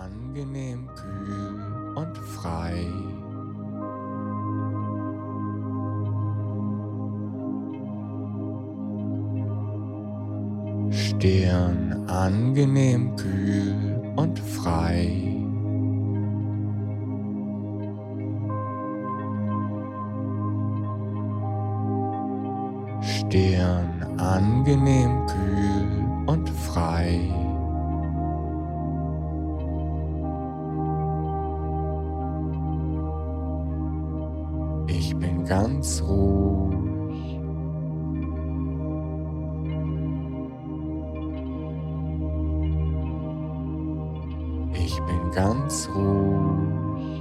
angenehm kühl und frei. Stirn angenehm kühl und frei. Stirn angenehm kühl und frei. Ich bin ganz ruhig. Ich bin ganz ruhig.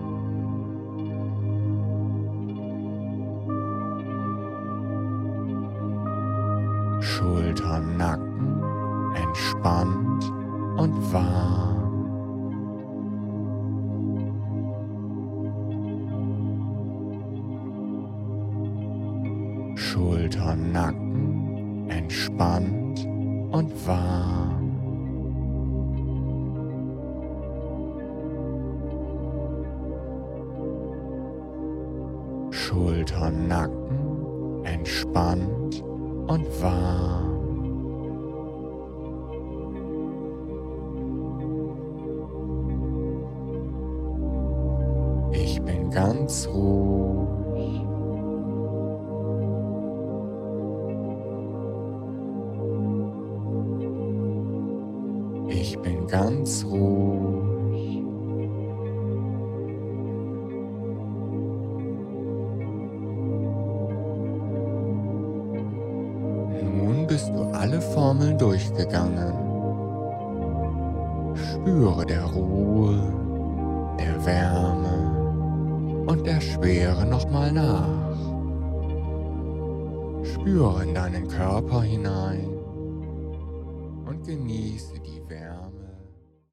Schultern, Nacken entspannt und warm. Schultern, Nacken entspannt und warm. Schultern, Nacken entspannt und warm. Ich bin ganz ruhig. Ich bin ganz ruhig. Nun bist du alle Formeln durchgegangen. Spüre der Ruhe, der Wärme und der Schwere nochmal nach. Spüre in deinen Körper hinein und genieße